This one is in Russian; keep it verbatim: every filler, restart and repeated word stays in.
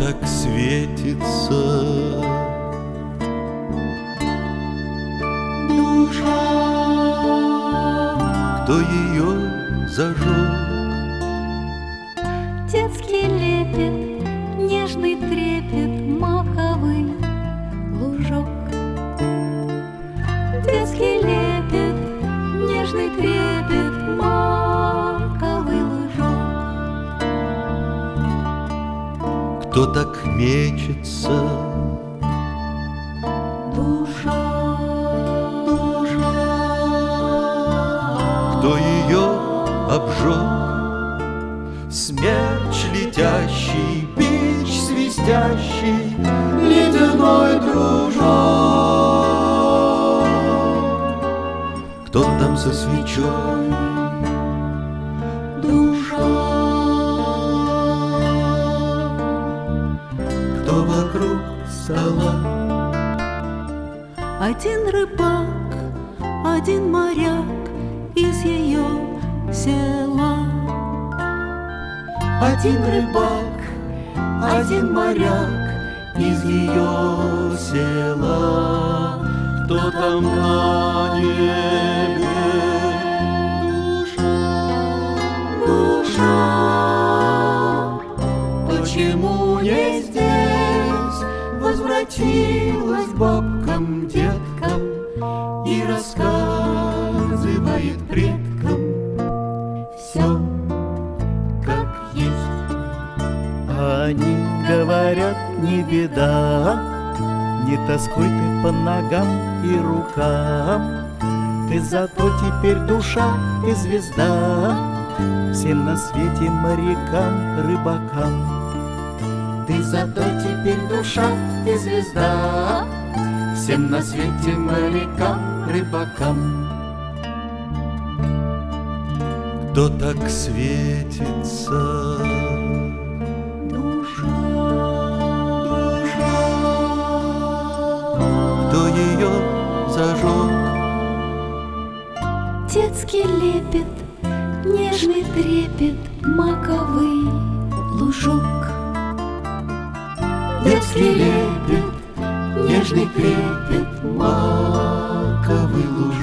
так светится? Душа. Кто ее зажег? Детский лепет, нежный трепет, маковый лужок. Детский лепет, нежный трепет, маковый лужок. Кто так мечется? Душа, душа. Кто ее обжег? Смерч летящий, бич свистящий, ледяной дружок. Кто там со свечой? Душа. Кто вокруг стола? Один рыбак, один моряк из ее села. Один рыбак, один моряк из ее села. Кто там на небе? Душа, душа. Почему не здесь? Возвратилась бабкам, деткам и рассказывает предкам все как есть. Они говорят, не беда, не тоскуй ты по ногам и рукам. Ты зато теперь душа и звезда всем на свете морякам, рыбакам. Ты зато теперь душа и звезда всем на свете морякам, рыбакам. Кто так светится? Душа, Душа. Кто ее зажег? детский лепет, нежный трепет, маковый лужок. Детский лепет, нежный трепет, маковый лужок.